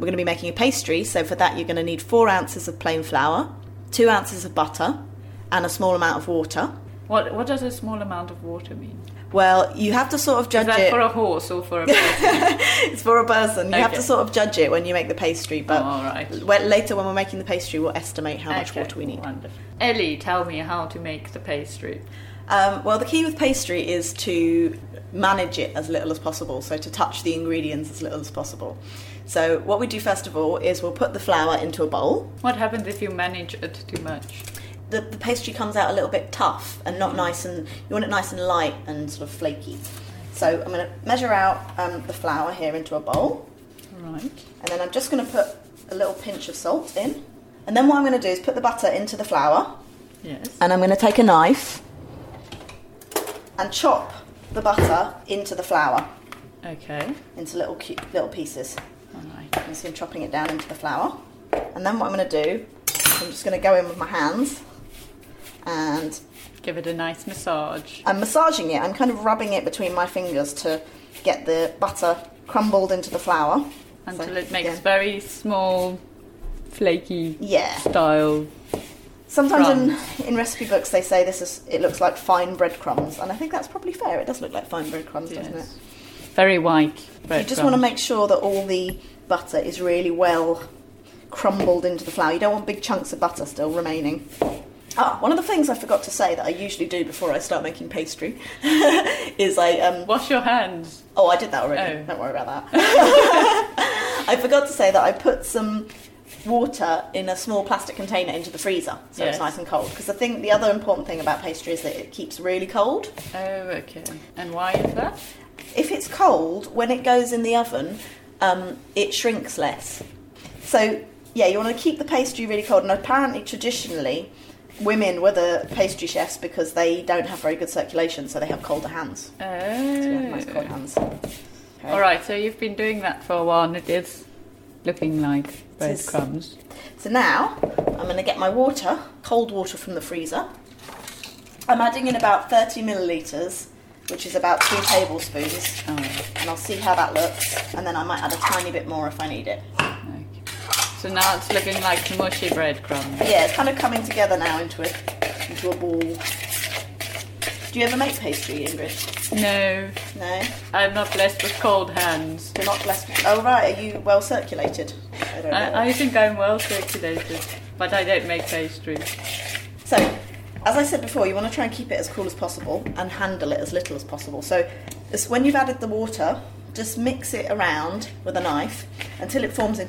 we're going to be making a pastry, so for that you're going to need 4 ounces of plain flour, 2 ounces of butter, and a small amount of water. What does a small amount of water mean? Well, you have to sort of judge it. Is that for a horse or for a person? It's for a person. You have to sort of judge it when you make the pastry, but all right. Later when we're making the pastry, we'll estimate how much water we need. Wonderful. Ellie, tell me how to make the pastry. Well, the key with pastry is to manage it as little as possible, so to touch the ingredients as little as possible. So what we do first of all is we'll put the flour into a bowl. What happens if you manage it too much? The pastry comes out a little bit tough and not nice, and you want it nice and light and sort of flaky. So I'm going to measure out the flour here into a bowl. Right. And then I'm just going to put a little pinch of salt in. And then what I'm going to do is put the butter into the flour. Yes. And I'm going to take a knife and chop the butter into the flour. Okay. Into little pieces. All right. I'm just chopping it down into the flour. And then what I'm going to do, I'm just going to go in with my hands and give it a nice massage. I'm massaging it. I'm kind of rubbing it between my fingers to get the butter crumbled into the flour. Until it makes very small, flaky style. Sometimes in recipe books they say it looks like fine breadcrumbs, and I think that's probably fair. It does look like fine breadcrumbs, doesn't it? Very white breadcrumbs. You just want to make sure that all the butter is really well crumbled into the flour. You don't want big chunks of butter still remaining. One of the things I forgot to say that I usually do before I start making pastry is I... wash your hands. Oh, I did that already. Oh. Don't worry about that. I forgot to say that I put some water in a small plastic container into the freezer, so it's nice and cold. Because the other important thing about pastry is that it keeps really cold. Oh, okay. And why is that? If it's cold, when it goes in the oven, it shrinks less. So, yeah, you want to keep the pastry really cold. And apparently, traditionally, women were the pastry chefs because they don't have very good circulation, so they have colder hands. Oh. So you have nice cold hands. Okay. All right, so you've been doing that for a while, and it is looking like breadcrumbs. So now, I'm going to get my water, cold water from the freezer. I'm adding in about 30 millilitres, which is about 2 tablespoons. Oh, yeah. And I'll see how that looks, and then I might add a tiny bit more if I need it. So now it's looking like mushy breadcrumbs. Yeah, it's kind of coming together now into a ball. Do you ever make pastry, Ingrid? No. No? I'm not blessed with cold hands. You're not blessed with... Oh, right. Are you well circulated? I don't know. I think I'm well circulated, but I don't make pastry. So, as I said before, you want to try and keep it as cool as possible and handle it as little as possible. So, when you've added the water, just mix it around with a knife until it forms